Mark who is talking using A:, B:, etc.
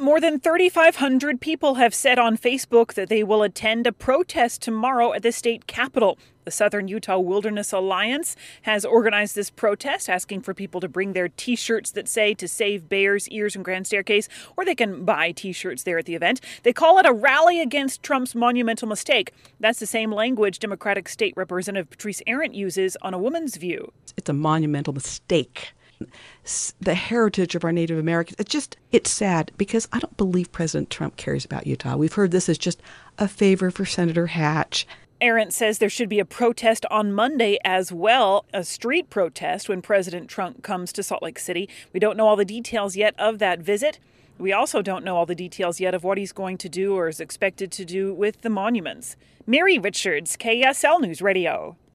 A: More than 3,500 people have said on Facebook that they will attend a protest tomorrow at the state capitol. The Southern Utah Wilderness Alliance has organized this protest, asking for people to bring their T-shirts that say "To Save Bears Ears" and Grand Staircase, or they can buy T-shirts there at the event. They call it a rally against Trump's monumental mistake. That's the same language Democratic State Representative Patrice Arent uses on A Woman's View.
B: It's a monumental mistake. The heritage of our Native Americans, it's sad because I don't believe President Trump cares about Utah. We've heard this as just a favor for Senator Hatch.
A: Arent says there should be a protest on Monday as well, a street protest when President Trump comes to Salt Lake City. We don't know all the details yet of that visit. We also don't know all the details yet of what he's going to do or is expected to do with the monuments. Mary Richards, KSL News Radio.